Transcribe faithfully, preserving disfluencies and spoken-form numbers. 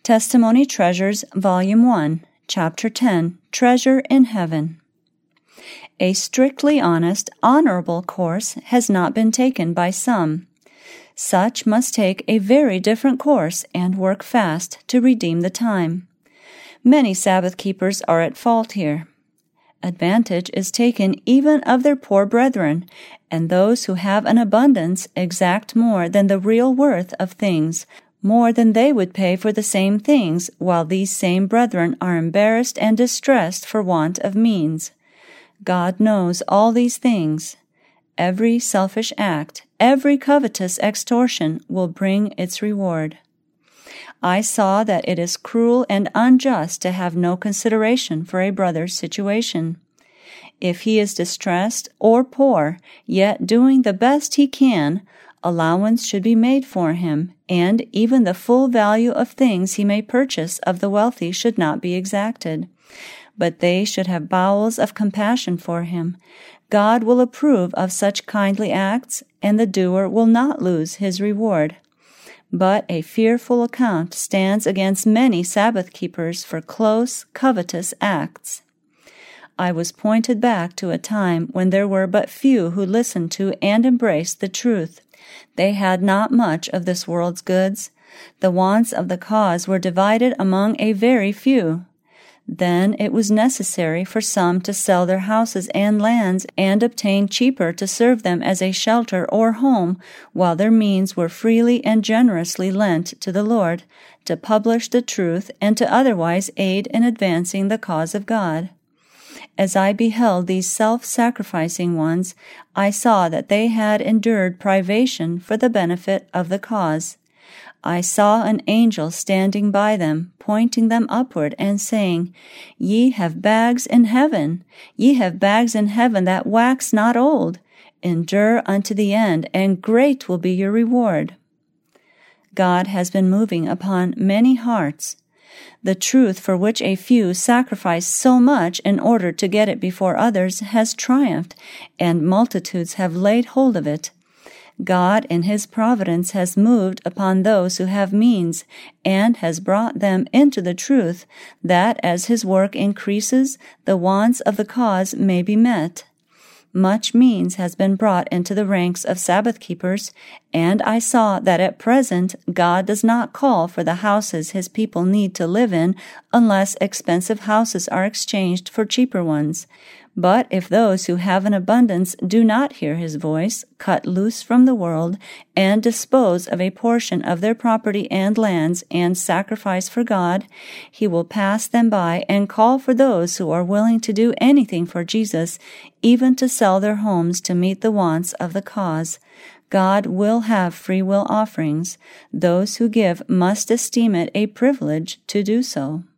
Testimony Treasures, Volume one, Chapter ten, Treasure in Heaven. A strictly honest, honorable course has not been taken by some. Such must take a very different course and work fast to redeem the time. Many Sabbath keepers are at fault here. Advantage is taken even of their poor brethren, and those who have an abundance exact more than the real worth of things, more than they would pay for the same things, while these same brethren are embarrassed and distressed for want of means. God knows all these things. Every selfish act, every covetous extortion will bring its reward. I saw that it is cruel and unjust to have no consideration for a brother's situation. If he is distressed or poor, yet doing the best he can, allowance should be made for him, and even the full value of things he may purchase of the wealthy should not be exacted. But they should have bowels of compassion for him. God will approve of such kindly acts, and the doer will not lose his reward. But a fearful account stands against many Sabbath keepers for close, covetous acts. I was pointed back to a time when there were but few who listened to and embraced the truth. They had not much of this world's goods. The wants of the cause were divided among a very few. Then it was necessary for some to sell their houses and lands and obtain cheaper to serve them as a shelter or home, while their means were freely and generously lent to the Lord, to publish the truth and to otherwise aid in advancing the cause of God. As I beheld these self-sacrificing ones, I saw that they had endured privation for the benefit of the cause. I saw an angel standing by them, pointing them upward, and saying, Ye have bags in heaven, ye have bags in heaven that wax not old. Endure unto the end, and great will be your reward. God has been moving upon many hearts. The truth for which a few sacrifice so much in order to get it before others has triumphed, and multitudes have laid hold of it. God in His providence has moved upon those who have means, and has brought them into the truth, that as His work increases, the wants of the cause may be met. Much means has been brought into the ranks of Sabbath keepers, and I saw that at present God does not call for the houses His people need to live in unless expensive houses are exchanged for cheaper ones. But if those who have an abundance do not hear His voice, cut loose from the world, and dispose of a portion of their property and lands and sacrifice for God, He will pass them by and call for those who are willing to do anything for Jesus, even to sell their homes to meet the wants of the cause. God will have free will offerings. Those who give must esteem it a privilege to do so.